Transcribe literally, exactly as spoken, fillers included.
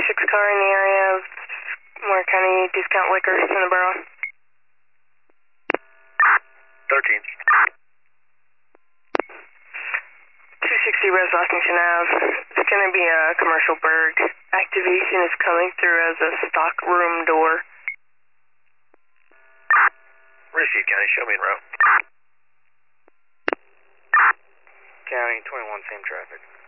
twenty-six car in the area of Moore County Discount Liquors in the borough. thirteen. two sixty West Washington Avenue. It's going to be a commercial berg. Activation is coming through as a stock room door. Receive, County, show me in row. County twenty-one, same traffic.